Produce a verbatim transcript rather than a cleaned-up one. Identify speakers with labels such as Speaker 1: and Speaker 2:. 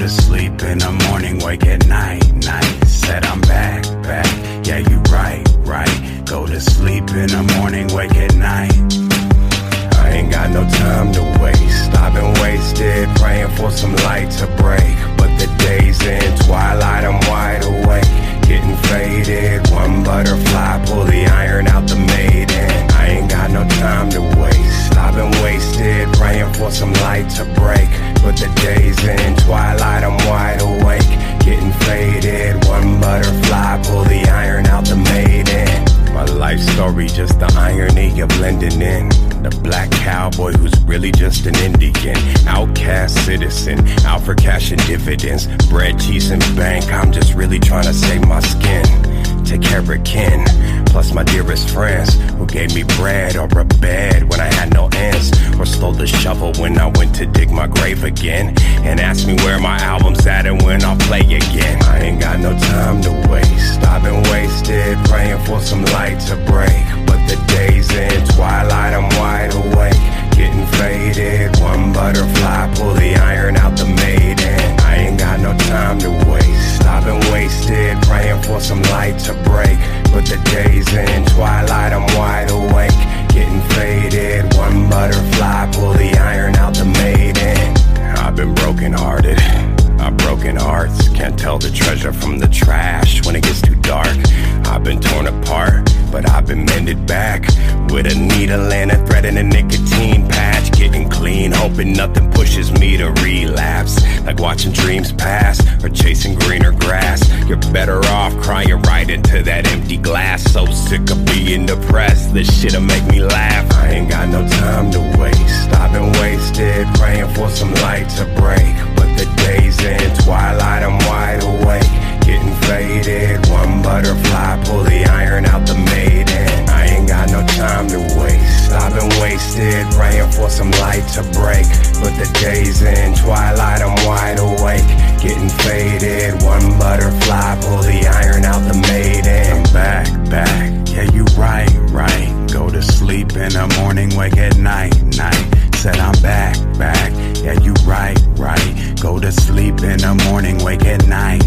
Speaker 1: to sleep in the morning, wake at night, night. Said I'm back, back, yeah you right, right. Go to sleep in the morning, wake at night. I ain't got no time to waste. I've been wasted, praying for some light to break. But the day's in twilight, I'm wide awake, getting faded. One butterfly, pull the iron out the maiden. I ain't got no time to waste. I've been wasted, praying for some light to break. But the day's in twilight, I'm wide awake, getting faded. One butterfly, pull the iron out the maiden. My life story, just the irony of blending in. The black cowboy who's really just an Indian. Outcast citizen, out for cash and dividends. Bread, cheese, and bank, I'm just really trying to save my skin. Take care of kin, plus my dearest friends, who gave me bread or a bed when I had no ends, or stole the shovel when I went to dig my grave again, and asked me where my album's at and when I'll play again. I ain't got no time to waste. I've been wasted, praying for some light to break. But the day's in twilight, I'm wide awake, getting faded. One butterfly, pull the iron out the maiden. I ain't got no time to waste. I've been wasted, praying for some light to break. But the day's in twilight, I'm wide awake, getting faded. One butterfly, pull the iron out the maiden. I've been broken hearted, I've broken hearts. Can't tell the treasure from the trash when it gets too dark. I've been torn apart, but I've been mended back, with a needle and a thread and a nicotine patch. Getting clean, hoping nothing pushes me to relapse, like watching dreams pass or chasing greener grass. You're better off crying right into that empty glass. So sick of being depressed, this shit'll make me laugh. I ain't got no time to waste. I've been wasted, praying for some light to break. But the day's in twilight, I'm wide awake, getting faded. One butterfly, pull the iron out the maiden. I ain't got no time to waste. I've been wasted, praying for some light to break. But the day's in twilight, I'm wide awake, getting faded. One butterfly, pull the iron out the maiden. I'm back, back, yeah you right, right. Go to sleep in the morning, wake at night, night. Said I'm back, back, yeah you right, right. Go to sleep in the morning, wake at night.